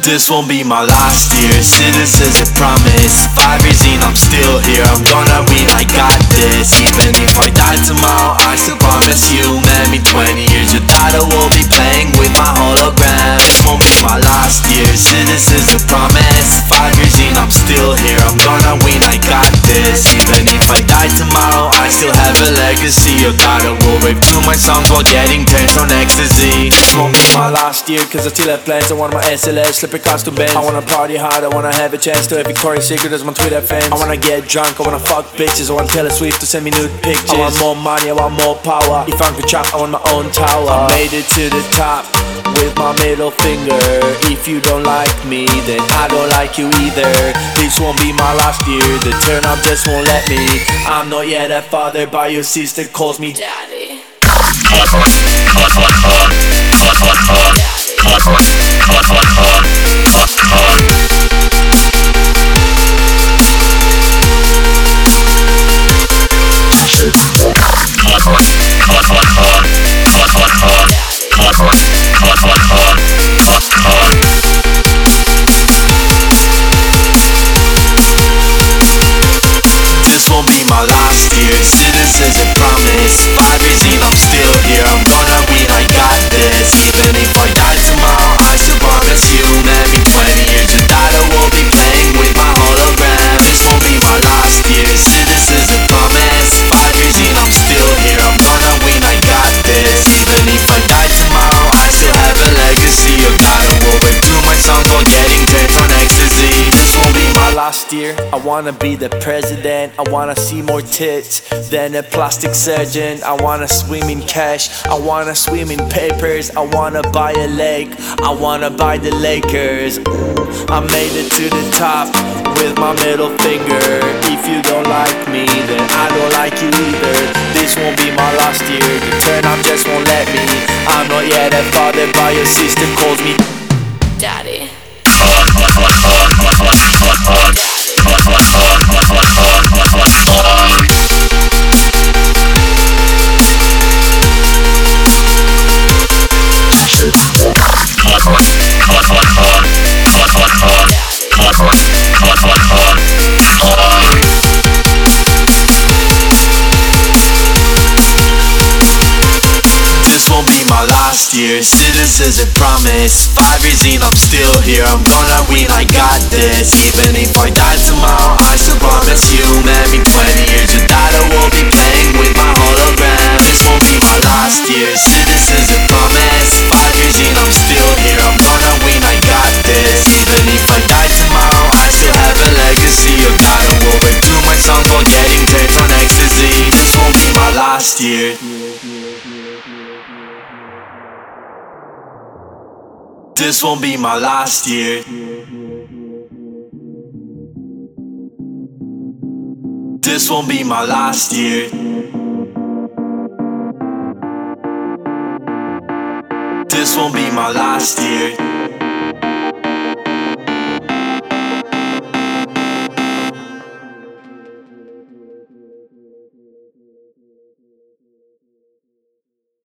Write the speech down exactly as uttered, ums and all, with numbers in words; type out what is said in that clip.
This won't be my last year, see this is a promise. Five years in, I'm still here, I'm gonna win, I got this. Even if I die tomorrow, I still promise you. Maybe twenty years, your daughter will be playing with my hologram. This won't be my last year, see this is a promise. Five years in, I'm still here, I'm gonna win, I got this. Even if I die tomorrow, I still have a legacy. Your daughter will rave to my songs while getting turned on ecstasy. This won't be my last year, cause I still have plans. I want my S L S, slipper costume bands. I wanna party hard, I wanna have a chance to have Victoria's Secret as my Twitter fans. I wanna get drunk, I wanna fuck bitches. I want Taylor Swift to send me nude pictures. I want more money, I want more power. If I'm could chop, I want my own tower. I made it to the top with my middle finger. If you don't like me, then I don't like you either. This won't be my last year, the turn up just won't let me. I'm not yet a father, but your sister calls me daddy. This won't be my last year, see this is a promise. Five years in, I'm still here, I'm gonna win, I got this. Even if I die tomorrow, I still promise you. Maybe twenty years, your daughter will be playing with my hologram. This won't be my last year, see this is a promise. Five years in, I'm still here, I'm gonna win, I got this. Even if I die tomorrow, I still have a legacy. Your daughter will rave to my songs while getting turned on ecstasy. This won't be my Last year, I wanna be the president. I wanna see more tits than a plastic surgeon. I wanna swim in cash, I wanna swim in papers. I wanna buy a lake, I wanna buy the Lakers. I made it to the top with my middle finger. If you don't like me, then I don't like you either. This won't be my last year, the turn up just won't let me. I'm not yet a father, but your sister calls me daddy. This won't be my last year, see this is a promise. Five years in, I'm still here, I'm gonna win, I got this. Even if I die tomorrow, I still promise you. Maybe twenty years, your daughter will be playing with my hologram. This won't be my last year, see this is a promise. Five years in, I'm still here, I'm gonna win, I got this. Even if I die tomorrow, I still have a legacy. Your daughter will rave to my songs while getting turned on ecstasy. This won't be my last year. This won't be my last year. This won't be my last year. This won't be my last year.